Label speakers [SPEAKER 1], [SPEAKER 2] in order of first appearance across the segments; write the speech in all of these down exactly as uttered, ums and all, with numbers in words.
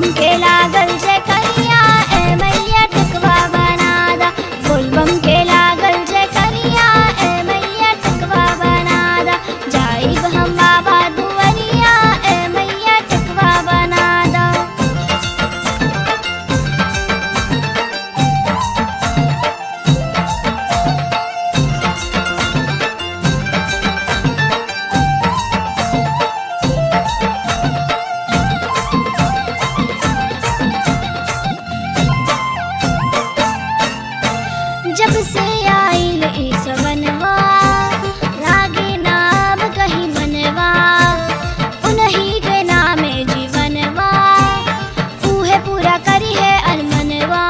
[SPEAKER 1] बोलबम के लागल जे करिया ए मैया टिकवा बनादा। बोलबम के लागल जे करिया ए मैया टिकवा बनादा। जाइब हम बाबा दुआरिया ए मैया टिकवा बनादा। जब से आइल ई सवनवा लागे ना अब कहीं मनवा। उन्हीं के नामे जीवनवा उहे पूरा करी है अरमनवा।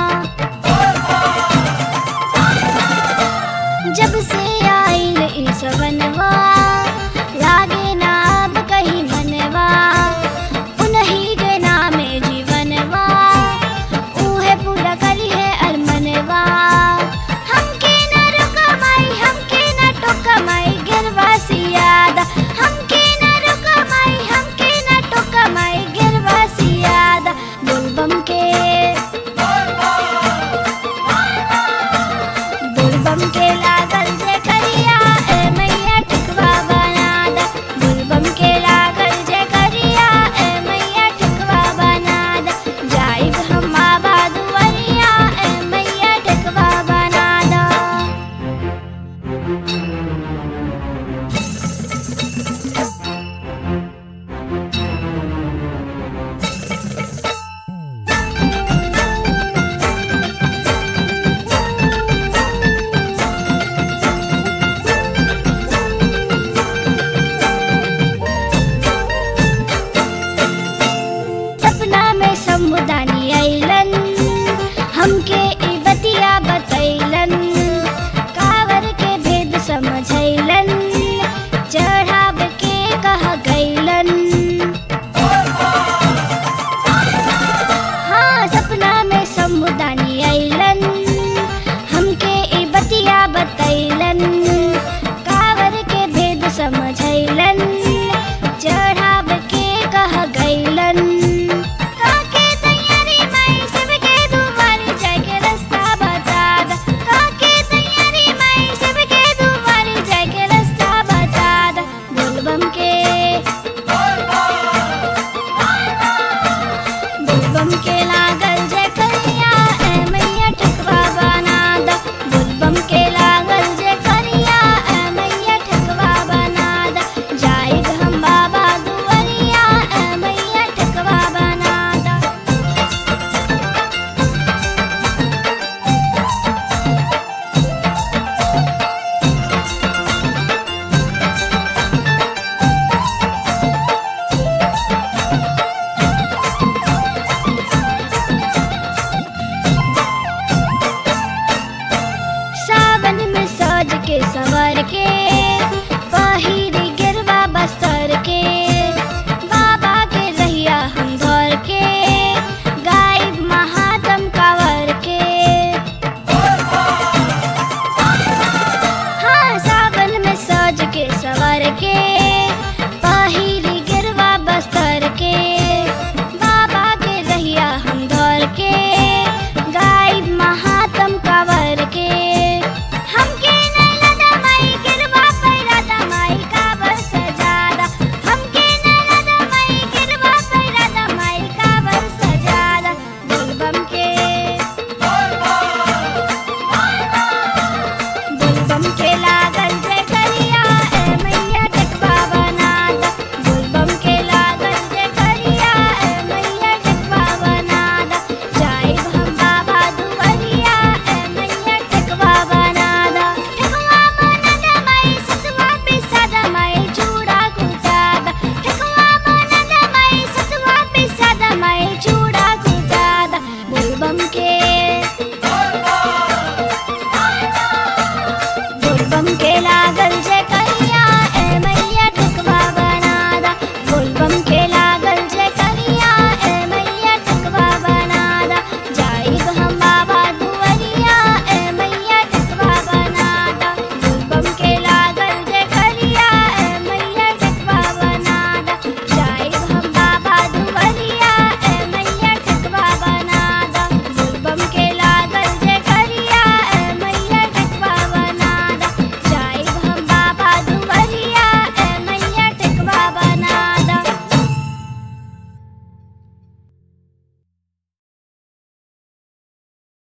[SPEAKER 1] जब से आइल ई सवनवा लागे ना अब कहीं मनवा। उन्हीं के नामे जीवनवा उहे पूरा करी है अरमनवा। हमके न रुका माई हमके न टोका माई गिरवा सियादा। हमके न रुका माई हमके न टोका माई गिरवा सियादा। बोलबम के बोलबम के लागल जे करिया ए मैया टिकवा बनादा। बोलबम के लागल जे करिया ए मैया टिकवा बनादा। जाइब हम बाबा दुआरिया ए मैया टिकवा बनादा। सपना में समुदानी अइलन हमके ई बतिया बतैलन। कावर के भेद समझैलन चढ़ाव के कह गैलन।